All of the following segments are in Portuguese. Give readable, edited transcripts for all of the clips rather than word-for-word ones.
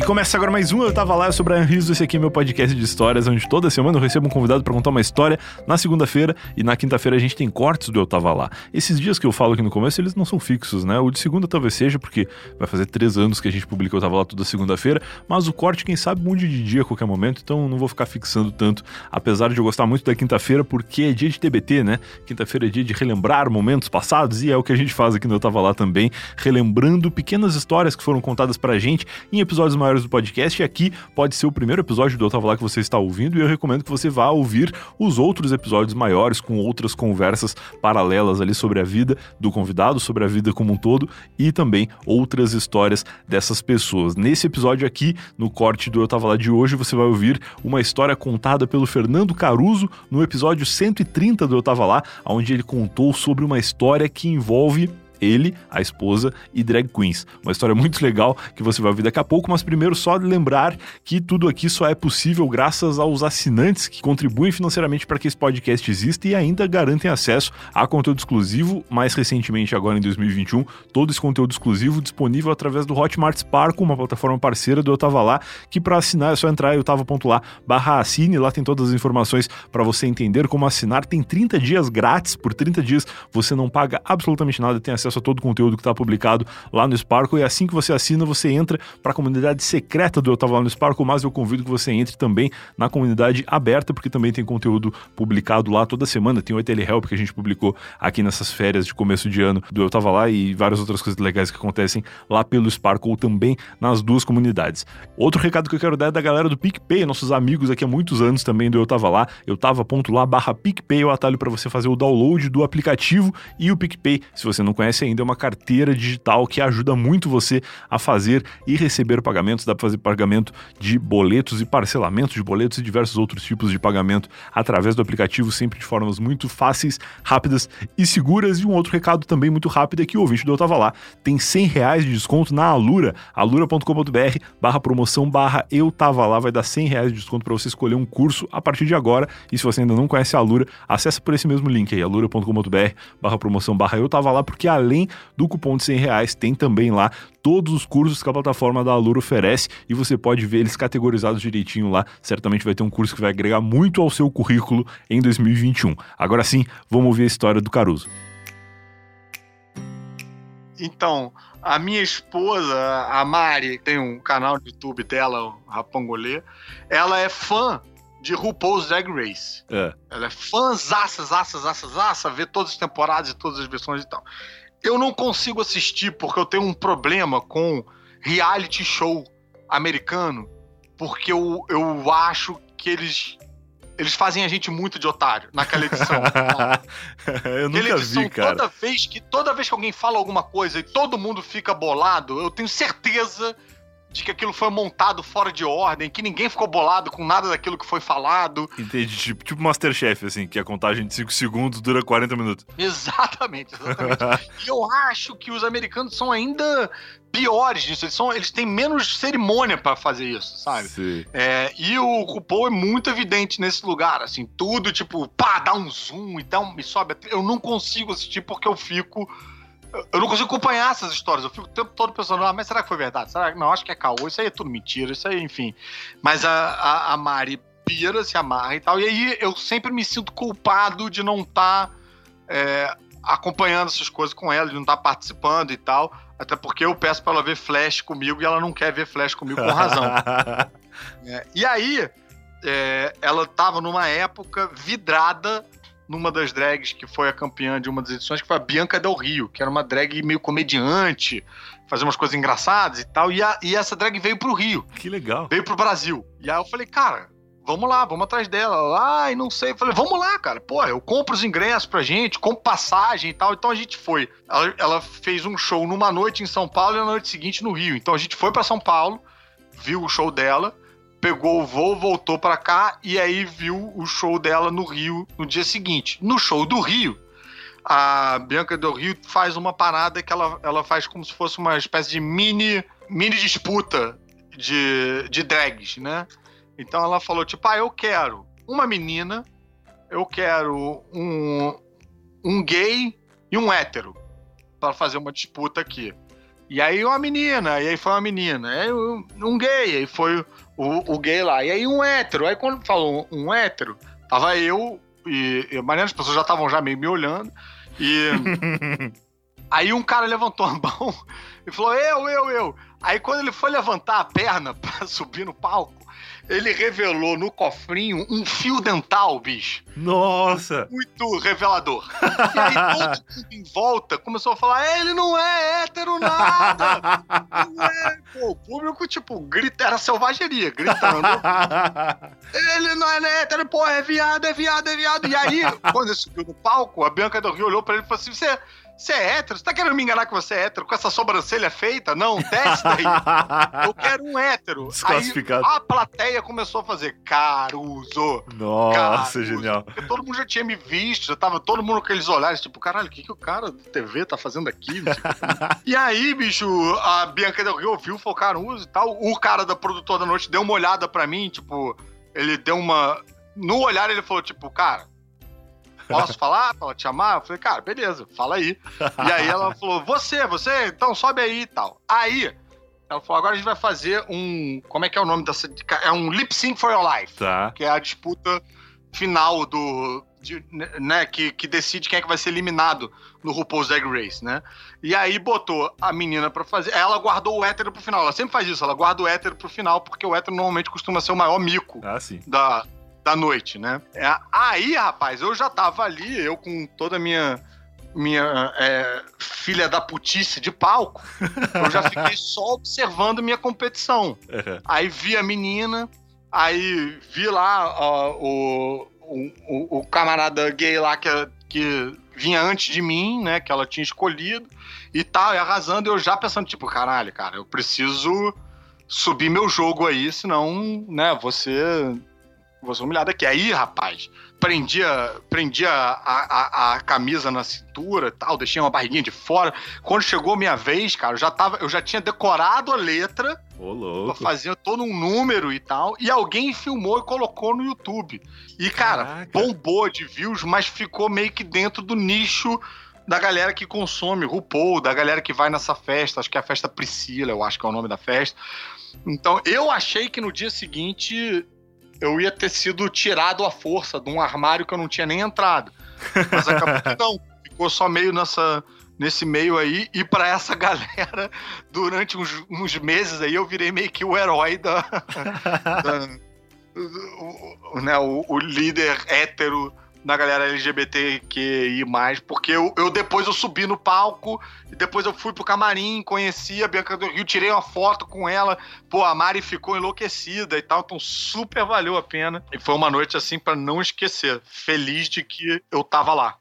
Começa agora mais um Eu Tava Lá, eu sou o Brian Rizzo, esse aqui é meu podcast de histórias, onde toda semana eu recebo um convidado pra contar uma história na segunda-feira e na quinta-feira a gente tem cortes do Eu Tava Lá. Esses dias que eu falo aqui no começo, eles não são fixos, né? O de segunda talvez seja, porque vai fazer 3 anos que a gente publica Eu Tava Lá toda segunda-feira, mas o corte, quem sabe, mude de dia a qualquer momento, então não vou ficar fixando tanto, apesar de eu gostar muito da quinta-feira, porque é dia de TBT, né? Quinta-feira é dia de relembrar momentos passados e é o que a gente faz aqui no Eu Tava Lá também, relembrando pequenas histórias que foram contadas pra gente em episódios maiores do podcast, e aqui pode ser o primeiro episódio do Eu Tava Lá que você está ouvindo, e eu recomendo que você vá ouvir os outros episódios maiores com outras conversas paralelas ali sobre a vida do convidado, sobre a vida como um todo e também outras histórias dessas pessoas. Nesse episódio aqui, no corte do Eu Tava Lá de hoje, você vai ouvir uma história contada pelo Fernando Caruso no episódio 130 do Eu Tava Lá, onde ele contou sobre uma história que envolve ele, a esposa e drag queens. Uma história muito legal que você vai ouvir daqui a pouco, mas primeiro só lembrar que tudo aqui só é possível graças aos assinantes que contribuem financeiramente para que esse podcast exista e ainda garantem acesso a conteúdo exclusivo. Mais recentemente, agora em 2021, todo esse conteúdo exclusivo disponível através do Hotmart Sparkle, uma plataforma parceira do Eu Tava Lá, que para assinar é só entrar em eutava.lá/assine, lá tem todas as informações para você entender como assinar. Tem 30 dias grátis, por 30 dias você não paga absolutamente nada, tem acesso a todo o conteúdo que está publicado lá no Sparkle, e assim que você assina, você entra para a comunidade secreta do Eu Tava Lá no Sparkle, mas eu convido que você entre também na comunidade aberta, porque também tem conteúdo publicado lá toda semana, tem o Telehelp que a gente publicou aqui nessas férias de começo de ano do Eu Tava Lá e várias outras coisas legais que acontecem lá pelo Sparkle também nas duas comunidades. Outro recado que eu quero dar é da galera do PicPay, nossos amigos aqui há muitos anos também do Eu Tava Lá, eutava.lá/PicPay, o atalho para você fazer o download do aplicativo, e o PicPay, se você não conhece ainda, é uma carteira digital que ajuda muito você a fazer e receber pagamentos. Dá para fazer pagamento de boletos e parcelamento de boletos e diversos outros tipos de pagamento através do aplicativo, sempre de formas muito fáceis, rápidas e seguras. E um outro recado também muito rápido é que o ouvinte do Eu Tava Lá tem R$100 de desconto na Alura, alura.com.br/promoção/Eu Tava Lá, vai dar R$100 de desconto para você escolher um curso a partir de agora. E se você ainda não conhece a Alura, acessa por esse mesmo link aí, alura.com.br/promoção/Eu Tava Lá, porque além do cupom de R$100, tem também lá todos os cursos que a plataforma da Alura oferece, e você pode ver eles categorizados direitinho lá. Certamente vai ter um curso que vai agregar muito ao seu currículo em 2021. Agora sim, vamos ouvir a história do Caruso. Então, a minha esposa, a Mari, tem um canal no YouTube dela, o Rapangolê, ela é fã de RuPaul's Drag Race. Ela é fãzaça, vê todas as temporadas e todas as versões e tal. Eu não consigo assistir porque eu tenho um problema com reality show americano, porque eu acho que eles fazem a gente muito de otário naquela edição. Eu nunca vi, cara. Toda vez que alguém fala alguma coisa e todo mundo fica bolado, eu tenho certeza de que aquilo foi montado fora de ordem, que ninguém ficou bolado com nada daquilo que foi falado. Entendi, tipo Masterchef, assim, que a contagem de 5 segundos dura 40 minutos. Exatamente. E eu acho que os americanos são ainda piores nisso, eles têm menos cerimônia pra fazer isso, sabe? Sim. E o RuPaul é muito evidente nesse lugar, assim, tudo tipo, pá, dá um zoom, então me sobe. Eu não consigo assistir porque eu não consigo acompanhar essas histórias. Eu fico o tempo todo pensando, mas será que foi verdade? Será que não? Acho que é caô. Isso aí é tudo mentira. Isso aí, enfim. Mas a Mari pira, se amarra e tal. E aí eu sempre me sinto culpado de não estar acompanhando essas coisas com ela, de não estar participando e tal. Até porque eu peço pra ela ver Flash comigo e ela não quer ver Flash comigo com razão. E aí, ela tava numa época vidrada numa das drags que foi a campeã de uma das edições, que foi a Bianca Del Rio, que era uma drag meio comediante, fazia umas coisas engraçadas e tal, e essa drag veio pro Rio. Que legal. Veio pro Brasil. E aí eu falei, cara, vamos lá, vamos atrás dela. E não sei. Eu falei, vamos lá, cara. Pô, eu compro os ingressos pra gente, compro passagem e tal. Então a gente foi. Ela fez um show numa noite em São Paulo e na noite seguinte no Rio. Então a gente foi pra São Paulo, viu o show dela, pegou o voo, voltou pra cá e aí viu o show dela no Rio no dia seguinte. No show do Rio, a Bianca Del Rio faz uma parada que ela faz como se fosse uma espécie de mini disputa de drags, né? Então ela falou, tipo, eu quero uma menina, eu quero um gay e um hétero para fazer uma disputa aqui. E aí uma menina, e aí foi uma menina. Aí um gay, aí foi o gay lá. E aí um hétero. Aí quando falou um hétero, tava eu e as pessoas já estavam já meio me olhando. E aí um cara levantou a mão e falou, eu. Aí quando ele foi levantar a perna pra subir no palco, ele revelou no cofrinho um fio dental, bicho. Nossa! Muito revelador. E aí todo mundo em volta começou a falar, ele não é hétero nada! Não é. Pô, o público, tipo, era selvageria, gritando. Ele não é hétero, pô, é viado. E aí, quando ele subiu no palco, a Bianca Del Rio olhou pra ele e falou assim, você é hétero? Você tá querendo me enganar que você é hétero com essa sobrancelha feita? Não, testa aí. Eu quero um hétero. Desclassificado. Aí a plateia começou a fazer Caruso. Nossa, Caruso. genial. Porque todo mundo já tinha me visto, já tava todo mundo com aqueles olhares, tipo, caralho, o que o cara da TV tá fazendo aqui? E aí, bicho, a Bianca Del Rio ouviu, falou Caruso e tal. O cara da produtora da noite deu uma olhada pra mim, tipo, ele deu uma... No olhar ele falou, tipo, cara, posso falar pra ela te chamar? Eu falei, cara, beleza, fala aí. E aí ela falou, você, então sobe aí e tal. Aí, ela falou, agora a gente vai fazer como é que é o nome dessa... É um Lip Sync for Your Life. Tá. Que é a disputa final né, que decide quem é que vai ser eliminado no RuPaul's Drag Race, né? E aí botou a menina pra fazer... Ela guardou o hétero pro final. Ela sempre faz isso, ela guarda o hétero pro final, porque o hétero normalmente costuma ser o maior mico sim. da noite, né? Aí, rapaz, eu já tava ali, eu com toda a minha filha da putice de palco, eu já fiquei só observando minha competição. Uhum. Aí vi a menina, aí vi lá o camarada gay lá que vinha antes de mim, né, que ela tinha escolhido e tal, e arrasando, eu já pensando, tipo, caralho, cara, eu preciso subir meu jogo aí, senão, né, você humilhado aqui. Aí, rapaz, prendia a camisa na cintura e tal, deixei uma barriguinha de fora. Quando chegou a minha vez, cara, eu já tinha decorado a letra. Ô, louco. Fazia todo um número e tal, e alguém filmou e colocou no YouTube. E, cara, Caraca. Bombou de views, mas ficou meio que dentro do nicho da galera que consome RuPaul, da galera que vai nessa festa, acho que é a festa Priscila, eu acho que é o nome da festa. Então, eu achei que no dia seguinte eu ia ter sido tirado à força de um armário que eu não tinha nem entrado. Mas acabou que não. Ficou só meio nesse meio aí. E pra essa galera, durante uns meses aí, eu virei meio que o herói né, o líder hétero da galera LGBTQI+, porque depois eu subi no palco, e depois eu fui pro camarim, conheci a Bianca Del Rio, tirei uma foto com ela, pô, a Mari ficou enlouquecida e tal, então super valeu a pena, e foi uma noite assim pra não esquecer, feliz de que eu tava lá.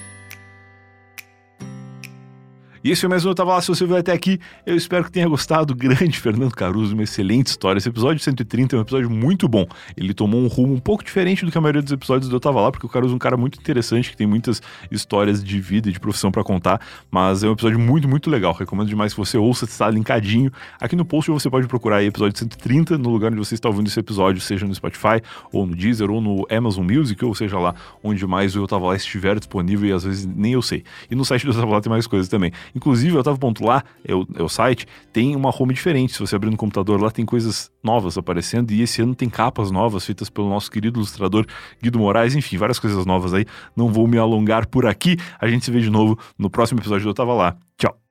E esse foi mais um Eu Tava Lá. Se você veio até aqui, eu espero que tenha gostado. Grande Fernando Caruso, uma excelente história. Esse episódio 130 é um episódio muito bom. Ele tomou um rumo um pouco diferente do que a maioria dos episódios do Eu Tava Lá, porque o Caruso é um cara muito interessante, que tem muitas histórias de vida e de profissão pra contar, mas é um episódio muito, muito legal. Recomendo demais que você ouça, está linkadinho. Aqui no post você pode procurar aí episódio 130, no lugar onde você está ouvindo esse episódio, seja no Spotify, ou no Deezer, ou no Amazon Music, ou seja lá onde mais o Eu Tava Lá estiver disponível, e às vezes nem eu sei. E no site do Eu Tava Lá tem mais coisas também. Inclusive, eu tava.lá, é o site, tem uma home diferente. Se você abrir no computador, lá tem coisas novas aparecendo, e esse ano tem capas novas feitas pelo nosso querido ilustrador Guido Moraes, enfim, várias coisas novas aí. Não vou me alongar por aqui. A gente se vê de novo no próximo episódio do Eu Tava Lá. Tchau!